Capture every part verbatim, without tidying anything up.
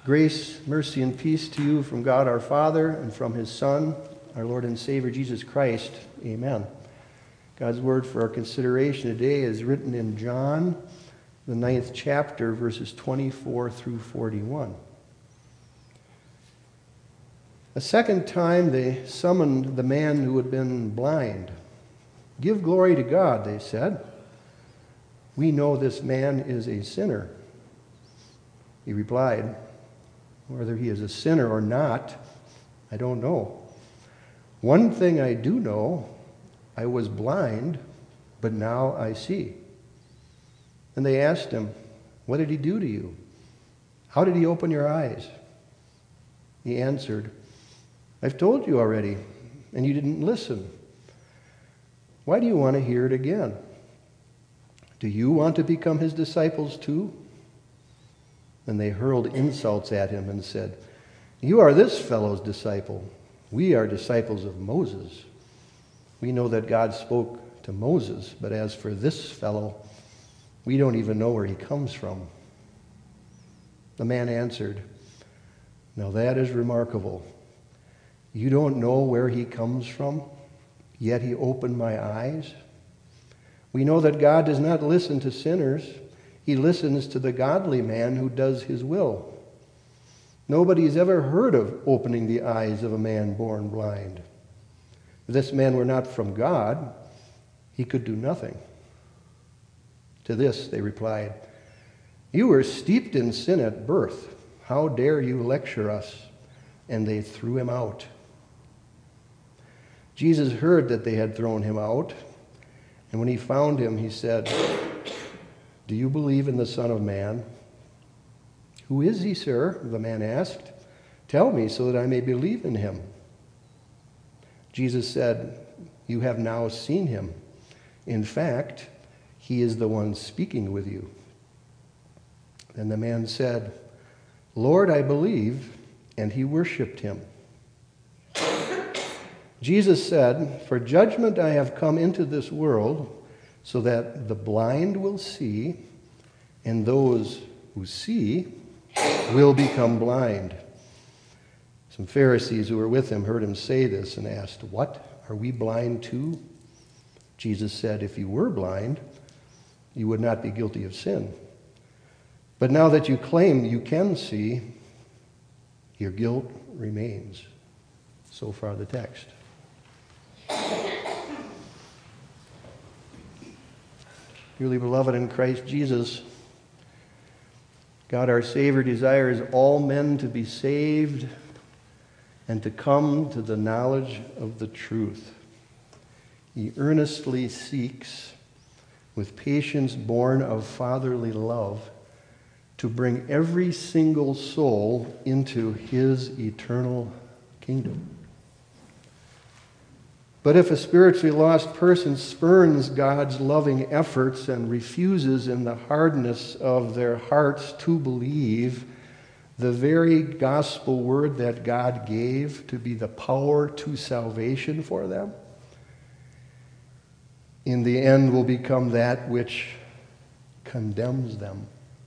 Grace, mercy, and peace to you from God our Father and from his Son, our Lord and Savior, Jesus Christ. Amen. God's word for our consideration today is written in John, the ninth chapter, verses twenty-four through forty-one. A second time they summoned the man who had been blind. "Give glory to God," they said. "We know this man is a sinner." He replied, "Whether he is a sinner or not, I don't know. One thing I do know, I was blind, but now I see." And they asked him, "What did he do to you? How did he open your eyes?" He answered, "I've told you already, and you didn't listen. Why do you want to hear it again? Do you want to become his disciples too?" And they hurled insults at him and said, "You are this fellow's disciple. We are disciples of Moses. We know that God spoke to Moses, but as for this fellow, we don't even know where he comes from." The man answered, "Now that is remarkable. You don't know where he comes from, yet he opened my eyes. We know that God does not listen to sinners. He listens to the godly man who does his will. Nobody's ever heard of opening the eyes of a man born blind. If this man were not from God, he could do nothing." To this they replied, "You were steeped in sin at birth. How dare you lecture us?" And they threw him out. Jesus heard that they had thrown him out, and when he found him, he said, "Do you believe in the Son of Man?" "Who is he, sir?" the man asked. "Tell me so that I may believe in him." Jesus said, "You have now seen him. In fact, he is the one speaking with you." Then the man said, "Lord, I believe," and he worshipped him. Jesus said, "For judgment I have come into this world, so that the blind will see, and those who see will become blind." Some Pharisees who were with him heard him say this and asked, "What? Are we blind too?" Jesus said, "If you were blind, you would not be guilty of sin. But now that you claim you can see, your guilt remains." So far the text. Dearly beloved in Christ Jesus, God our Savior desires all men to be saved and to come to the knowledge of the truth. He earnestly seeks, with patience born of fatherly love, to bring every single soul into his eternal kingdom. But if a spiritually lost person spurns God's loving efforts and refuses in the hardness of their hearts to believe the very gospel word that God gave to be the power to salvation for them, in the end will become that which condemns them.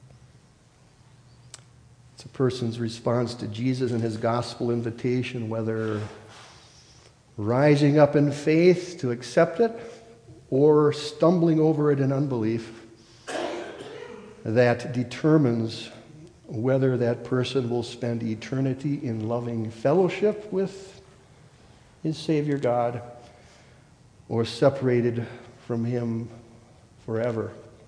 It's a person's response to Jesus and his gospel invitation, whether rising up in faith to accept it or stumbling over it in unbelief, that determines whether that person will spend eternity in loving fellowship with his Savior God or separated from him forever.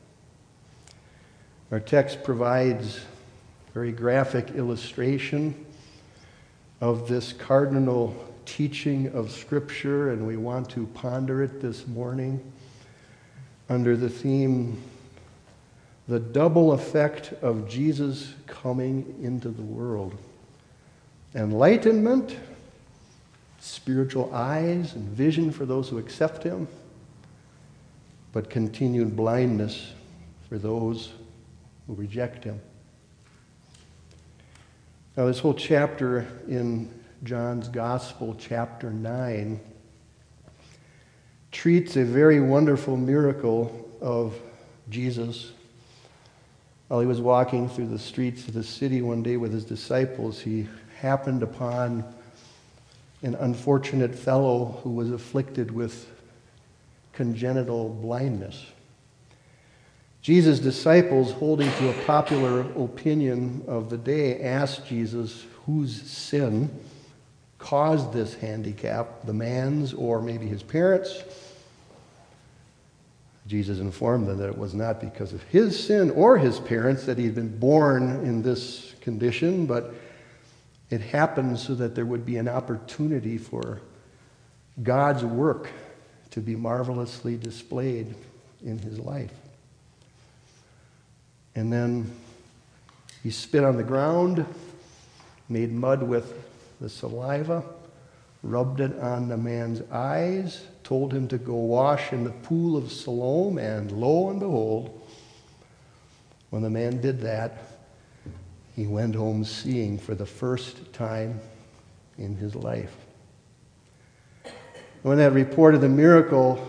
Our text provides very graphic illustration of this cardinal teaching of Scripture, and we want to ponder it this morning under the theme, the double effect of Jesus coming into the world. Enlightenment, spiritual eyes and vision for those who accept him, but continued blindness for those who reject him. Now, this whole chapter in John's Gospel, chapter nine, treats a very wonderful miracle of Jesus While he was walking through the streets of the city one day with his disciples, he happened upon an unfortunate fellow who was afflicted with congenital blindness. Jesus' disciples, holding to a popular opinion of the day, asked Jesus whose sin caused this handicap, the man's or maybe his parents'. Jesus informed them that it was not because of his sin or his parents that he had been born in this condition, but it happened so that there would be an opportunity for God's work to be marvelously displayed in his life. And then he spit on the ground, made mud with the saliva, rubbed it on the man's eyes, told him to go wash in the pool of Siloam, and lo and behold, when the man did that, he went home seeing for the first time in his life. When that report of the miracle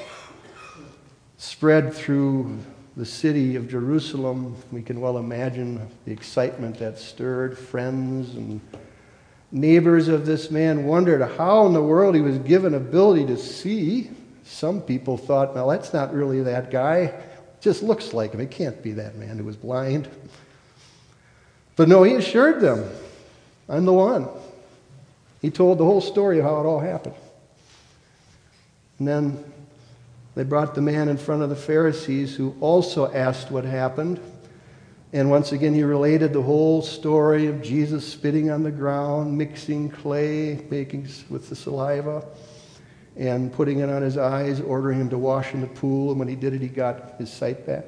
spread through the city of Jerusalem, we can well imagine the excitement that stirred. Friends and neighbors of this man wondered how in the world he was given ability to see. Some people thought, well, that's not really that guy. It just looks like him. It can't be that man who was blind. But no, he assured them, I'm the one. He told the whole story of how it all happened. And then they brought the man in front of the Pharisees, who also asked what happened. And once again, he related the whole story of Jesus spitting on the ground, mixing clay, making with the saliva, and putting it on his eyes, ordering him to wash in the pool. And when he did it, he got his sight back.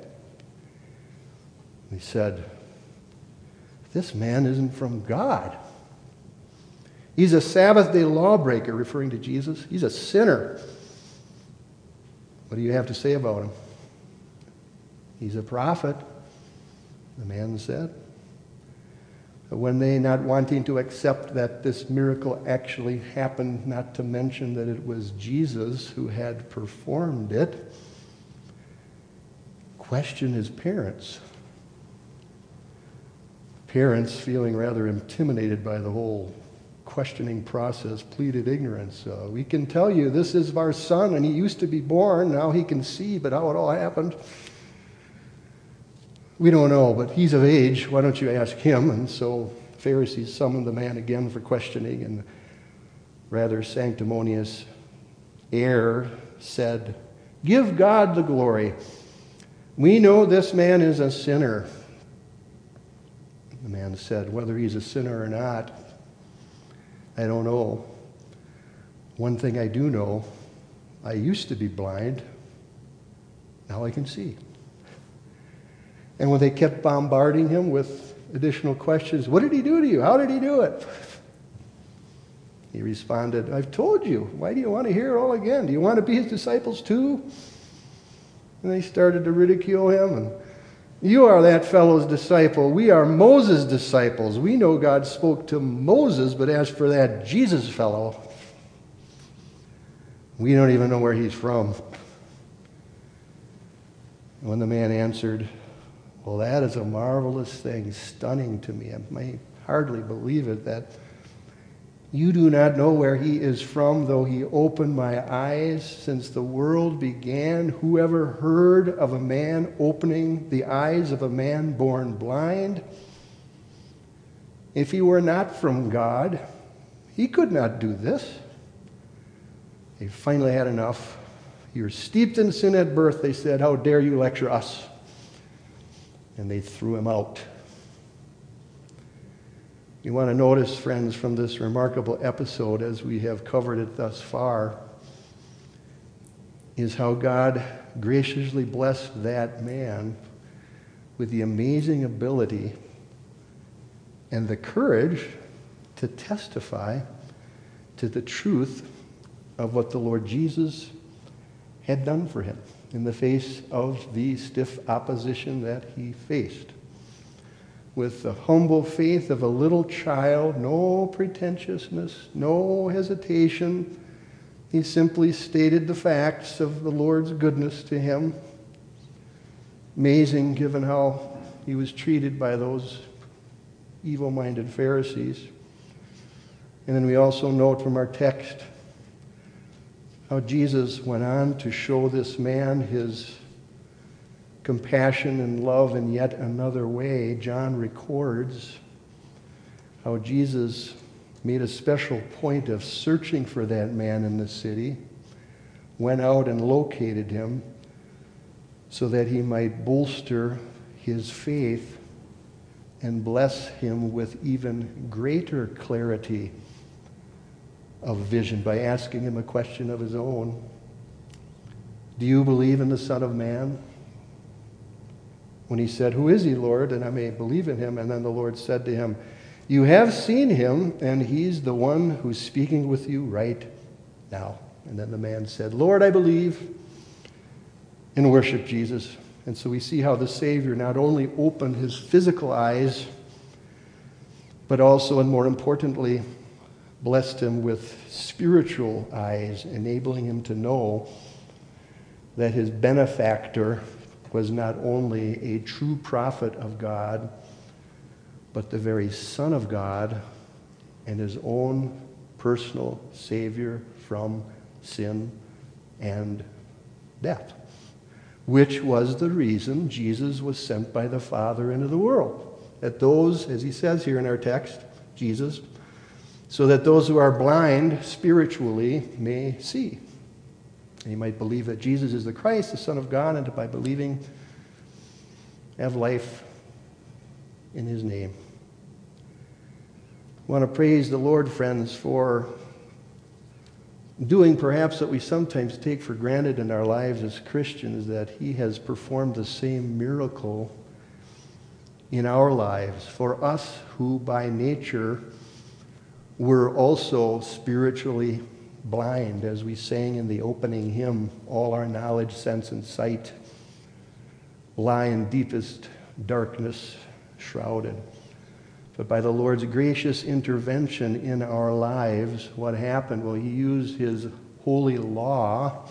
He said, this man isn't from God. He's a Sabbath day lawbreaker, referring to Jesus. He's a sinner. What do you have to say about him? He's a prophet, the man said. But when they, not wanting to accept that this miracle actually happened, not to mention that it was Jesus who had performed it, questioned his parents. Parents, feeling rather intimidated by the whole questioning process, pleaded ignorance. Uh, we can tell you this is our son, and he used to be born. Now he can see, but how it all happened, we don't know. But he's of age. Why don't you ask him? And so the Pharisees summoned the man again for questioning, and rather sanctimonious air said, give God the glory. We know this man is a sinner. The man said, whether he's a sinner or not, I don't know. One thing I do know, I used to be blind. Now I can see. And when they kept bombarding him with additional questions, what did he do to you? How did he do it? He responded, I've told you. Why do you want to hear it all again? Do you want to be his disciples too? And they started to ridicule him. And you are that fellow's disciple. We are Moses' disciples. We know God spoke to Moses, but as for that Jesus fellow, we don't even know where he's from. And when the man answered, well, that is a marvelous thing, stunning to me. I may hardly believe it, that you do not know where he is from, though he opened my eyes since the world began. Whoever heard of a man opening the eyes of a man born blind? If he were not from God, he could not do this. They finally had enough. You're steeped in sin at birth, they said. How dare you lecture us? And they threw him out. You want to notice, friends, from this remarkable episode, as we have covered it thus far, is how God graciously blessed that man with the amazing ability and the courage to testify to the truth of what the Lord Jesus had done for him in the face of the stiff opposition that he faced. With the humble faith of a little child, no pretentiousness, no hesitation, he simply stated the facts of the Lord's goodness to him. Amazing, given how he was treated by those evil-minded Pharisees. And then we also note from our text how Jesus went on to show this man his compassion and love in yet another way. John records how Jesus made a special point of searching for that man in the city, went out and located him so that he might bolster his faith and bless him with even greater clarity of vision by asking him a question of his own. Do you believe in the Son of Man? When he said, who is he, Lord, and I may believe in him? And then the Lord said to him, you have seen him, and he's the one who's speaking with you right now. And then the man said, Lord, I believe, and worshiped Jesus. And so we see how the Savior not only opened his physical eyes, but also, and more importantly, blessed him with spiritual eyes, enabling him to know that his benefactor was not only a true prophet of God, but the very Son of God and his own personal Savior from sin and death, which was the reason Jesus was sent by the Father into the world. That those, as he says here in our text, Jesus, so that those who are blind spiritually may see. And you might believe that Jesus is the Christ, the Son of God, and by believing, have life in his name. I want to praise the Lord, friends, for doing perhaps what we sometimes take for granted in our lives as Christians, that he has performed the same miracle in our lives for us who by nature were also spiritually blind, as we sang in the opening hymn, all our knowledge, sense, and sight lie in deepest darkness shrouded. But by the Lord's gracious intervention in our lives, what happened? Well, he used his holy law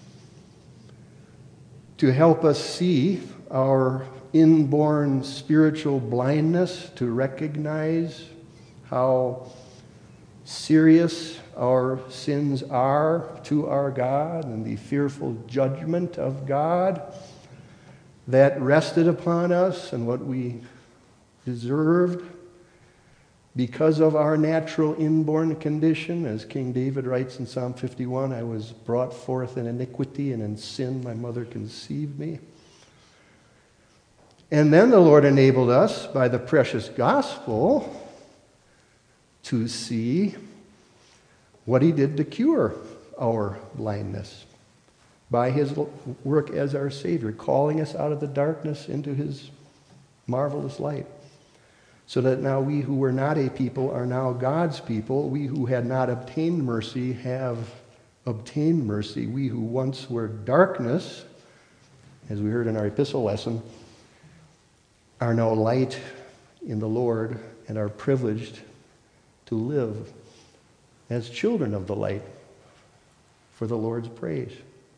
to help us see our inborn spiritual blindness, to recognize how serious our sins are to our God and the fearful judgment of God that rested upon us and what we deserved because of our natural inborn condition. As King David writes in Psalm fifty-one, I was brought forth in iniquity, and in sin my mother conceived me. And then the Lord enabled us by the precious gospel to see what he did to cure our blindness by his work as our Savior, calling us out of the darkness into his marvelous light. So that now we who were not a people are now God's people. We who had not obtained mercy have obtained mercy. We who once were darkness, as we heard in our epistle lesson, are now light in the Lord and are privileged to live as children of the light for the Lord's praise.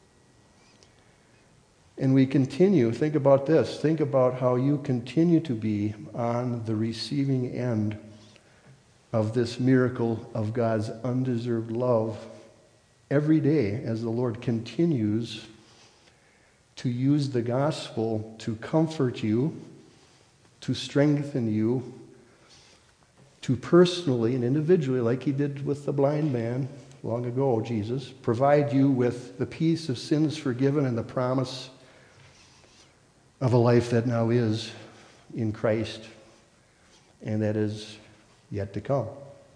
And we continue, think about this, think about how you continue to be on the receiving end of this miracle of God's undeserved love every day as the Lord continues to use the gospel to comfort you, to strengthen you, to personally and individually, like he did with the blind man long ago, Jesus, provide you with the peace of sins forgiven and the promise of a life that now is in Christ and that is yet to come.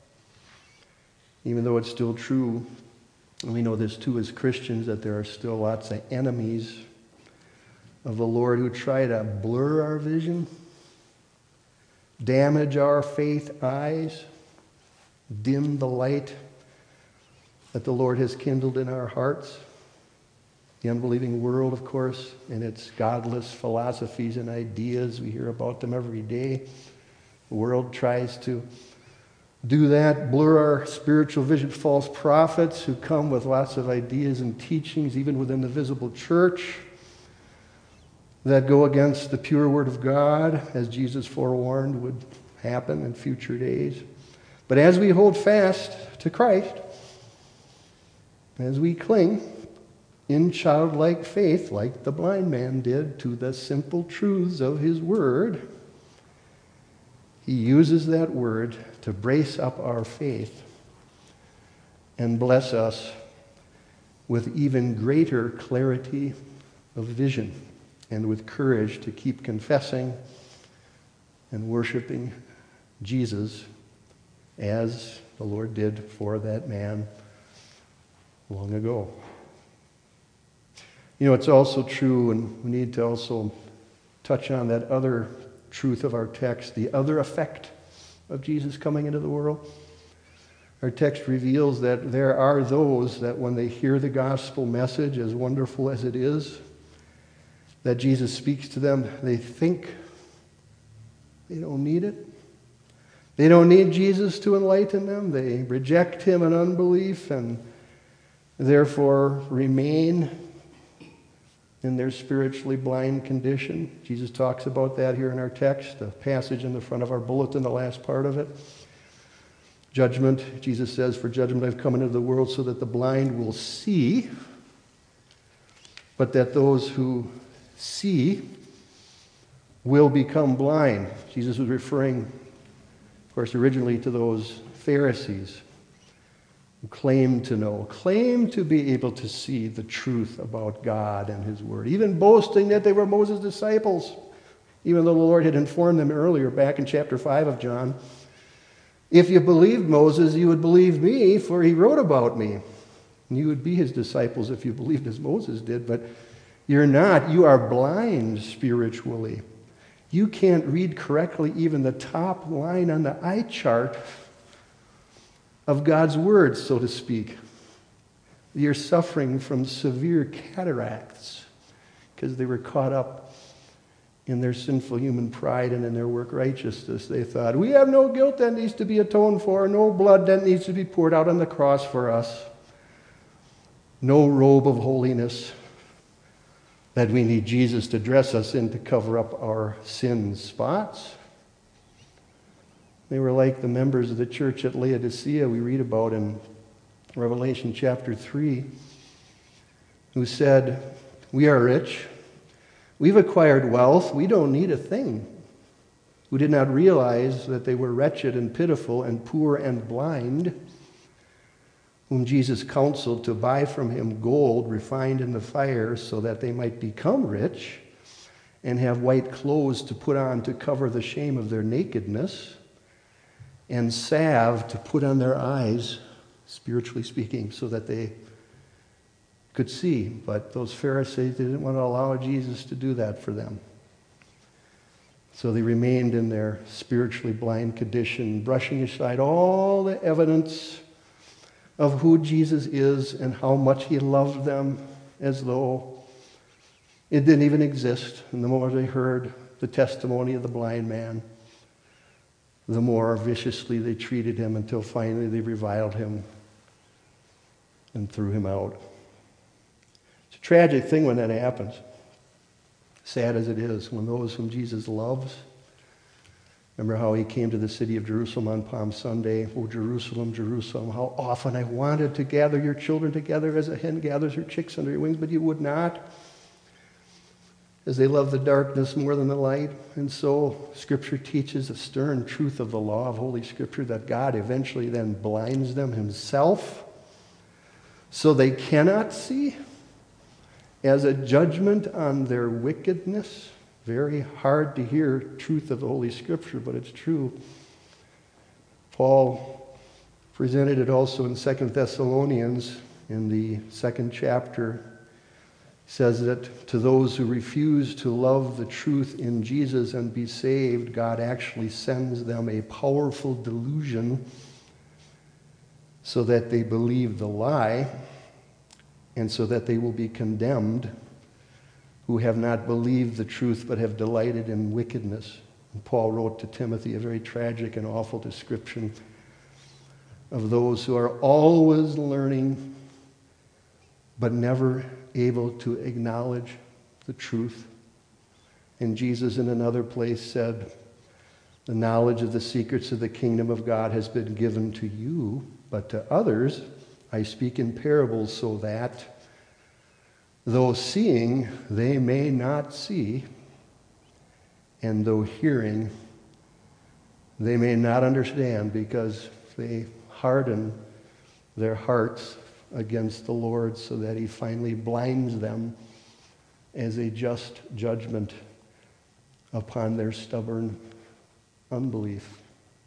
Even though it's still true, and we know this too as Christians, that there are still lots of enemies of the Lord who try to blur our vision, damage our faith eyes, dim the light that the Lord has kindled in our hearts. The unbelieving world, of course, and its godless philosophies and ideas. We hear about them every day. The world tries to do that, blur our spiritual vision. False prophets who come with lots of ideas and teachings, even within the visible church, that go against the pure word of God, as Jesus forewarned would happen in future days. But as we hold fast to Christ, as we cling in childlike faith, like the blind man did, to the simple truths of his word, he uses that word to brace up our faith and bless us with even greater clarity of vision and with courage to keep confessing and worshiping Jesus as the Lord did for that man long ago. You know, it's also true, and we need to also touch on that other truth of our text, the other effect of Jesus coming into the world. Our text reveals that there are those that when they hear the gospel message, as wonderful as it is, that Jesus speaks to them, they think they don't need it. They don't need Jesus to enlighten them. They reject him in unbelief and therefore remain in their spiritually blind condition. Jesus talks about that here in our text, the passage in the front of our bulletin, the last part of it. Judgment, Jesus says, for judgment I've come into the world so that the blind will see, but that those who see will become blind. Jesus was referring, of course, originally to those Pharisees who claimed to know, claimed to be able to see the truth about God and his word, even boasting that they were Moses' disciples, even though the Lord had informed them earlier back in chapter five of John, if you believed Moses, you would believe me, for he wrote about me. And you would be his disciples if you believed as Moses did, but you're not. You are blind spiritually. You can't read correctly even the top line on the eye chart of God's words, so to speak. You're suffering from severe cataracts because they were caught up in their sinful human pride and in their work righteousness. They thought, we have no guilt that needs to be atoned for, no blood that needs to be poured out on the cross for us, no robe of holiness that we need Jesus to dress us in to cover up our sin spots. They were like the members of the church at Laodicea we read about in Revelation chapter three, who said, we are rich, we've acquired wealth, we don't need a thing. Who did not realize that they were wretched and pitiful and poor and blind, whom Jesus counseled to buy from him gold refined in the fire so that they might become rich and have white clothes to put on to cover the shame of their nakedness, and salve to put on their eyes, spiritually speaking, so that they could see. But those Pharisees didn't want to allow Jesus to do that for them. So they remained in their spiritually blind condition, brushing aside all the evidence of who Jesus is and how much he loved them, as though it didn't even exist. And the more they heard the testimony of the blind man, the more viciously they treated him until finally they reviled him and threw him out. It's a tragic thing when that happens. Sad as it is, when those whom Jesus loves. Remember how he came to the city of Jerusalem on Palm Sunday? Oh, Jerusalem, Jerusalem, how often I wanted to gather your children together as a hen gathers her chicks under your wings, but you would not, as they love the darkness more than the light. And so Scripture teaches the stern truth of the law of Holy Scripture, that God eventually then blinds them himself so they cannot see, as a judgment on their wickedness. Very hard to hear truth of the Holy Scripture, but it's true. Paul presented it also in Second Thessalonians in the second chapter. He says that to those who refuse to love the truth in Jesus and be saved, God actually sends them a powerful delusion so that they believe the lie and so that they will be condemned, who have not believed the truth but have delighted in wickedness. And Paul wrote to Timothy a very tragic and awful description of those who are always learning but never able to acknowledge the truth. And Jesus in another place said, the knowledge of the secrets of the kingdom of God has been given to you, but to others I speak in parables so that, though seeing, they may not see, and though hearing, they may not understand, because they harden their hearts against the Lord, so that he finally blinds them as a just judgment upon their stubborn unbelief.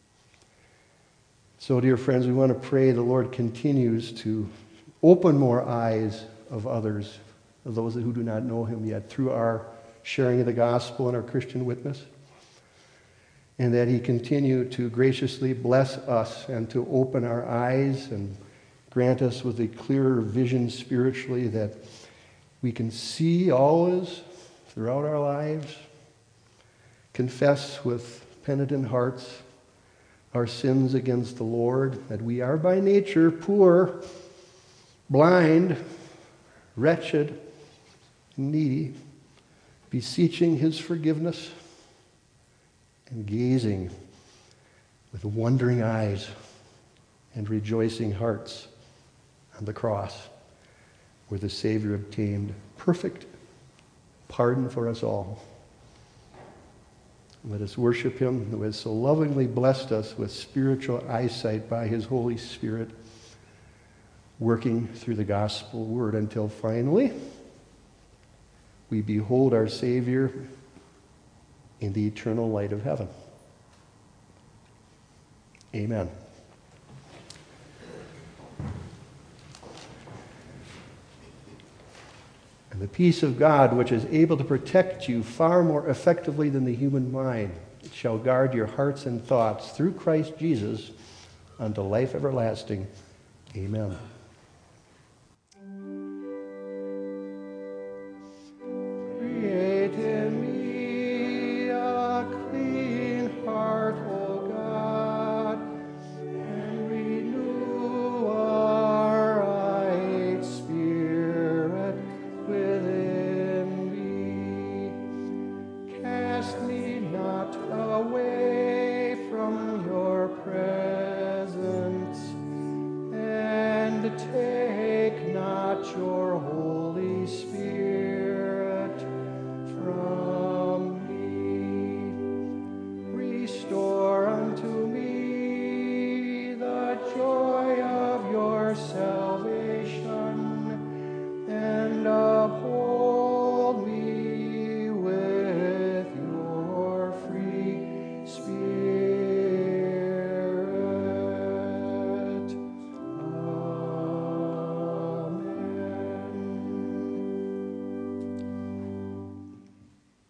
So, dear friends, we want to pray the Lord continues to open more eyes of others, of those who do not know him yet, through our sharing of the gospel and our Christian witness, and that he continue to graciously bless us and to open our eyes and grant us with a clearer vision spiritually, that we can see always throughout our lives, confess with penitent hearts our sins against the Lord, that we are by nature poor, blind, wretched, needy, beseeching his forgiveness and gazing with wondering eyes and rejoicing hearts on the cross, where the Savior obtained perfect pardon for us all. Let us worship him who has so lovingly blessed us with spiritual eyesight by his Holy Spirit, working through the gospel word, until finally we behold our Savior in the eternal light of heaven. Amen. And the peace of God, which is able to protect you far more effectively than the human mind, shall guard your hearts and thoughts through Christ Jesus unto life everlasting. Amen.